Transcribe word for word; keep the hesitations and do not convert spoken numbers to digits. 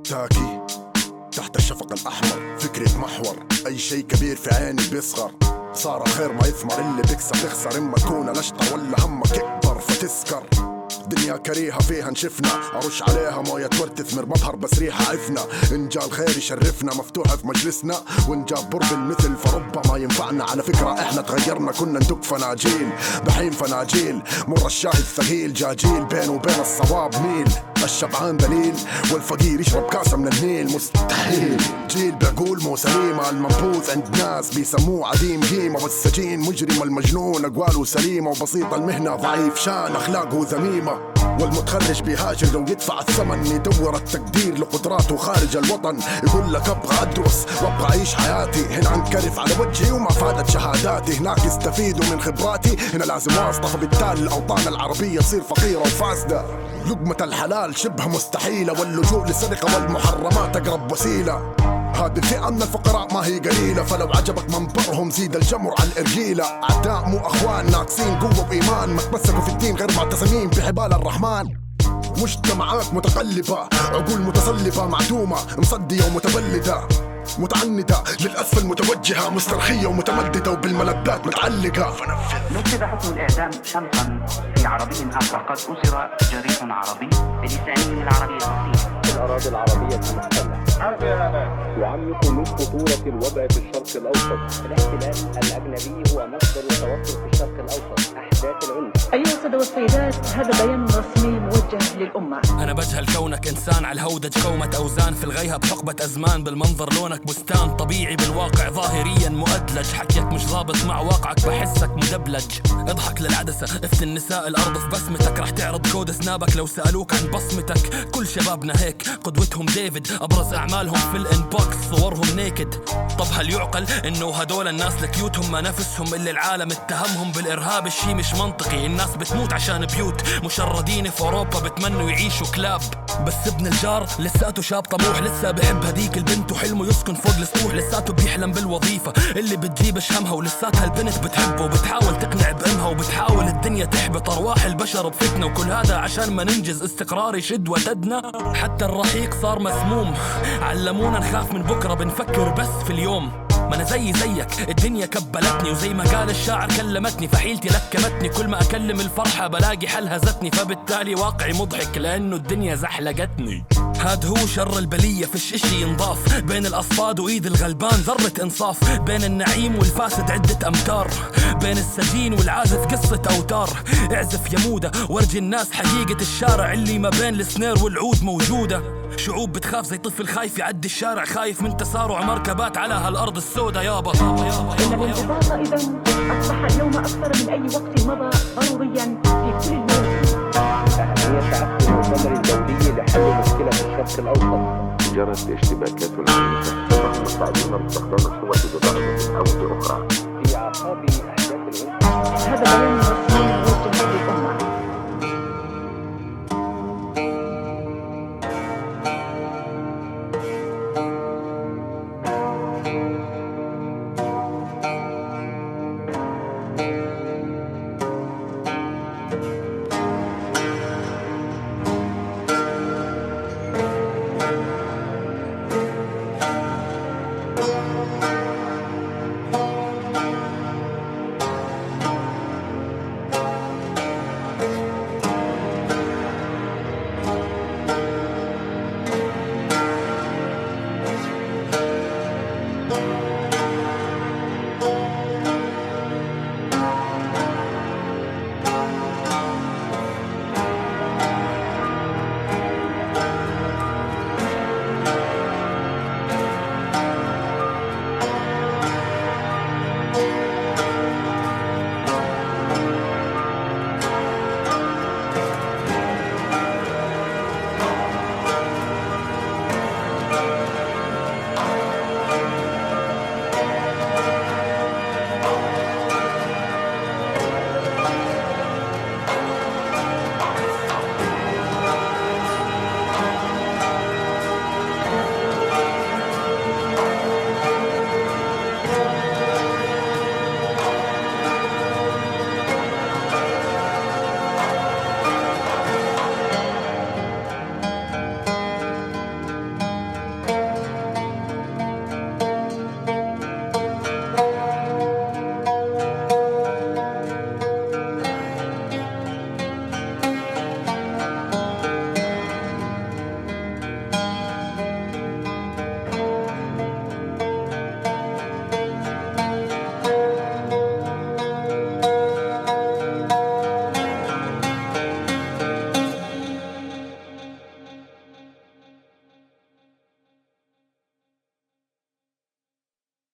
تاكي تحت الشفق الأحمر، فكرة محور أي شي كبير في عيني بيصغر. صار خير ما يثمر، اللي بيكسب يخسر، إما تكون الأشطر ولا همك يكبر فتسكر. دنيا كريهة فيها نشفنا، أرش عليها موية ورد تثمر مطهر بس ريحة عفنا. إن جا الخير يشرفنا مفتوحة في مجلسنا، وإن جاب برد المثل فربما ينفعنا. على فكرة إحنا تغيرنا، كنا ندق فناجيل بحين فناجيل. مر الشاهي الثقيل جاجيل، بين وبين الصواب ميل. الشبعان دليل والفقير يشرب كاسة من النيل، مستحيل. جيل بيقول مو سليمة، المنبوذ عند ناس بيسموه عديم قيمة. والسجين مجرم المجنون أقواله سليمة، وبسيط المهنة ضعيف شان أخلاقه ذميمة. والمتخرج بيهاجر لو يدفع الثمن، يدور التقدير لقدراته خارج الوطن. يقول لك ابغى ادرس وابغى اعيش حياتي، هنا انكرف على وجهي وما فادت شهاداتي. هناك يستفيدوا من خبراتي، هنا لازم واسطة، فبالتالي الاوطان العربية تصير فقيرة وفاسدة. لقمة الحلال شبه مستحيلة، واللجوء للسرقة والمحرمات اقرب وسيلة. هذه الفئة من الفقراء ما هي قليلة، فلو عجبك منبرهم زيد الجمر على الإرجيلة. أعداء مو أخوان، ناقصين قوة وإيمان، ما تمسكوا في الدين غير معتصمين بحبال الرحمن. مجتمعات متقلبة، عقول متصلبة معدومة، مصدية ومتبلدة، متعندة للأسفل متوجهة، مسترخية ومتمددة وبالملذات متعلقة. نفذ حكم الإعدام شنقا في عربي آخر. قد أسر جريح عربي بلسانه العربي الأصيل في الأراضي العربية المحتلة. يعمق من خطورة الوضع في الشرق الأوسط. الاحتلال الأجنبي هو مصدر التوتر في الشرق الأوسط. أحداث العنف. أيها السادة والسيدات، هذا بيان رسمي موجه للأمة. أنا بجهل كونك إنسان على الهودج، كومة أوزان في الغيها بحقبة أزمان. بالمنظر لونك بستان طبيعي، بالواقع ظاهريا مؤدلج. حكيك مش ضابط مع واقعك، بحسك مدبلج. اضحك للعدسة، افتي النساء الأرض في بسمتك. رح تعرض كود سنابك لو سألوك عن بصمتك. كل شبابنا هيك، قدوتهم ديفيد، أبرز أعمالهم في الانبوكس صورهم نيكد. طب هل يعقل إنه هدول الناس لكيوتهم ما نفسهم اللي العالم اتهمهم بالإرهاب؟ الشي مش منطقي، الناس بتموت عشان بيوت. مشردين في أوروبا بتمنوا يعيشوا كلاب. بس ابن الجار لساته شاب طموح، لسه بحب هديك البنت وحلمه يسكن فوق السطوح. لساته بيحلم بالوظيفة اللي بتجيبش همها، ولساتها البنت بتحبه وبتحاول تقنع بأمها. وبتحاول الدنيا تحبط أرواح البشر بفتنة، وكل هذا عشان ما ننجز استقرار يشد وتدنا. حتى الرحيق صار مسموم، علمونا نخاف من بكرة، بنفكر بس في اليوم. ما أنا زي زيك الدنيا كبلتني، وزي ما قال الشاعر كلمتني، فحيلتي لكمتني. كل ما أكلم الفرحة بلاقي حل هزتني، فبالتالي واقعي مضحك لأنه الدنيا زحلقتني. هاد هو شر البلية، فيش اشي ينضاف. بين الأصفاد وإيد الغلبان ذرة إنصاف. بين النعيم والفاسد عدة أمتار. بين السجين والعازف قصة أوتار. اعزف يا مودة وارجي الناس حقيقة الشارع اللي ما بين السنير والعود موجودة. شعوب بتخاف زي طفل خايف يعدي الشارع، خايف من تسارع مركبات على هالأرض السوداء يابا. إن الانضباط إذن أصبح اليوم أكثر من أي وقت مضى ضروريا في كل المواد. أهمية تعقد المؤتمر الدولي لحل مشكلة الشرق الأوسط. جرت اشتباكات عنيفة، رغم التعليم باستخدام القوة بدرجة أو بأخرى.